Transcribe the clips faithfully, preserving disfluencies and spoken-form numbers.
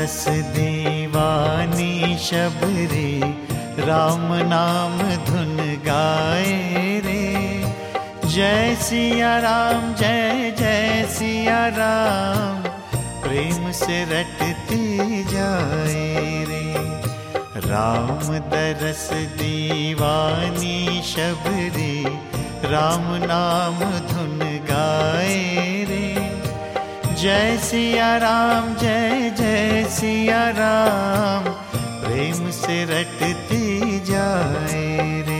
दरस दीवानी शबरी, राम नाम धुन गाए रे। जय सिया राम जय जय सिया राम, प्रेम से रटती जाए रे। राम दरस दीवानी शबरी, राम नाम धुन गाए रे। जय सिया राम जय जय सिया राम, प्रेम से रटती जाए रे।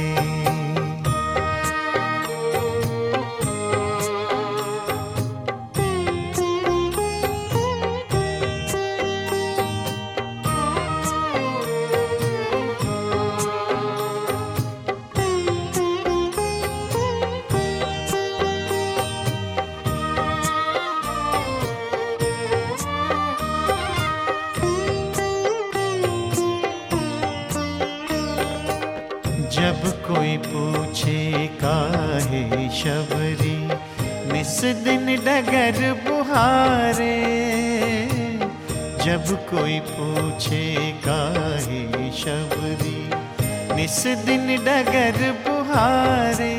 जब कोई पूछे काहे शबरी, निस दिन डगर बुहारे। जब कोई पूछे काहे शबरी, निस दिन डगर बुहारे।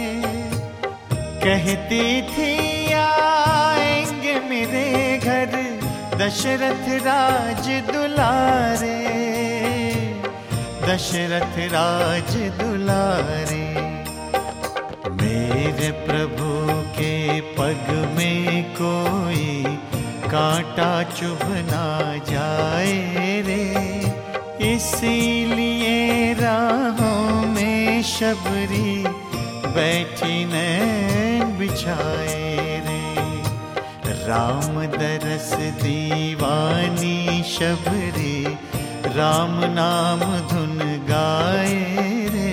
कहती थी आएंगे मेरे घर, दशरथ राज दुलारे। दशरथ राज दुलारे, मेरे प्रभु के पग में कोई कांटा चुभ ना जाए रे। इसीलिए राहों में शबरी, बैठी नैन बिछाए रे। राम दरस दीवानी शबरी, राम नाम धुन गाए रे।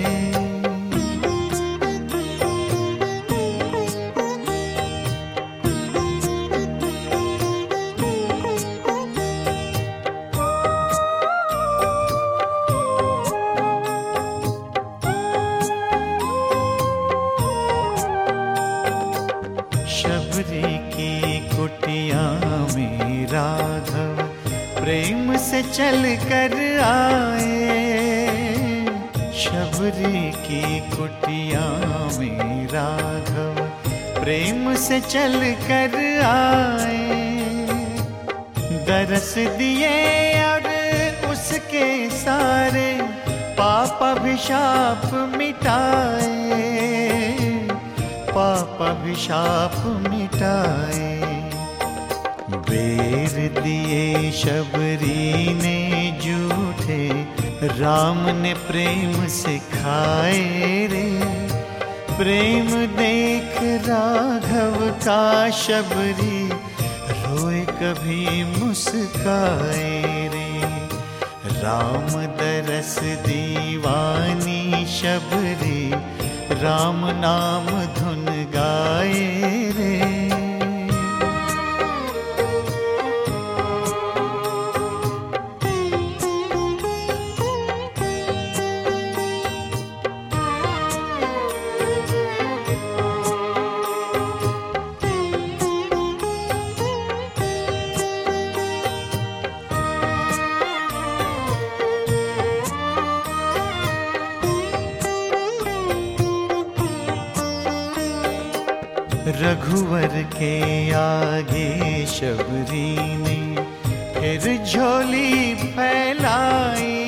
शबरी की कुटिया में राघव, प्रेम से चल कर आए। शबरी की कुटिया में राघव, प्रेम से चल कर आए। दरस दिए और उसके सारे पाप अभिशाप मिटाए। पाप अभिशाप मिटाए। बेर दिए शबरी ने जूठे, राम ने प्रेम सिखाए रे। प्रेम देख राघव का शबरी, रोए कभी मुस्काए रे। राम दरस दीवानी शबरी, राम नाम धुन गाए रे। रघुवर के आगे शबरी ने फिर झोली फैलाई।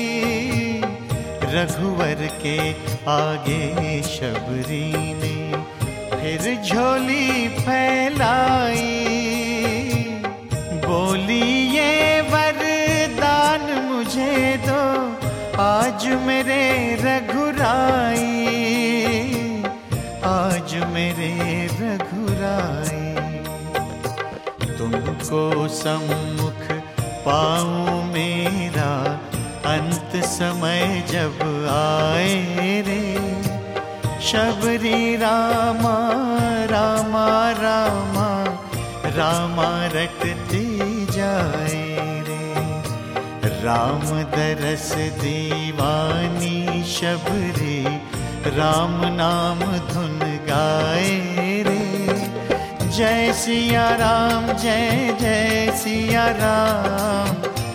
रघुवर के आगे शबरी ने फिर झोली फैलाई। बोली ये वरदान मुझे दो, आज मेरे रघुराई। आज मेरे रघुराई, तुमको सम्मुख पाऊं मेरा, अंत समय जब आए रे। शबरी रामा रामा रामा, रामा रटती जाए रे। राम दरस दीवानी शबरी, राम नाम धुन गाए रे। जय सिया राम जय जय सिया राम,